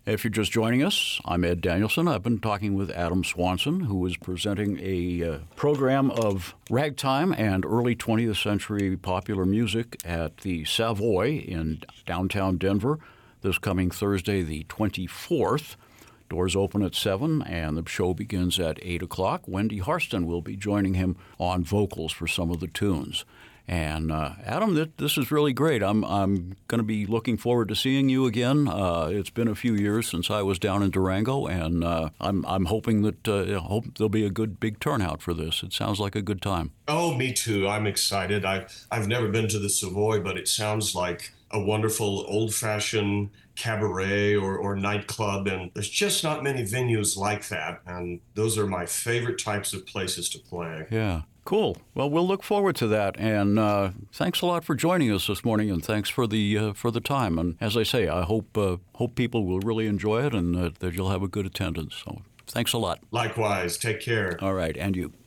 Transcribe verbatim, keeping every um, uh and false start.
If you're just joining us, I'm Ed Danielson. I've been talking with Adam Swanson, who is presenting a uh, program of ragtime and early twentieth century popular music at the Savoy in downtown Denver this coming Thursday, the twenty-fourth. Doors open at seven, and the show begins at eight o'clock. Wendy Harston will be joining him on vocals for some of the tunes. And uh, Adam, th- this is really great. I'm I'm going to be looking forward to seeing you again. Uh, it's been a few years since I was down in Durango, and uh, I'm I'm hoping that uh, hope there'll be a good big turnout for this. It sounds like a good time. Oh, me too. I'm excited. I've I've never been to the Savoy, but it sounds like a wonderful old-fashioned cabaret or, or nightclub, and there's just not many venues like that, and those are my favorite types of places to play. Yeah. Cool. Well, we'll look forward to that, and uh, thanks a lot for joining us this morning, and thanks for the uh, for the time. And as I say, I hope uh, hope people will really enjoy it, and uh, that you'll have a good attendance. So, thanks a lot. Likewise. Take care. All right, and you.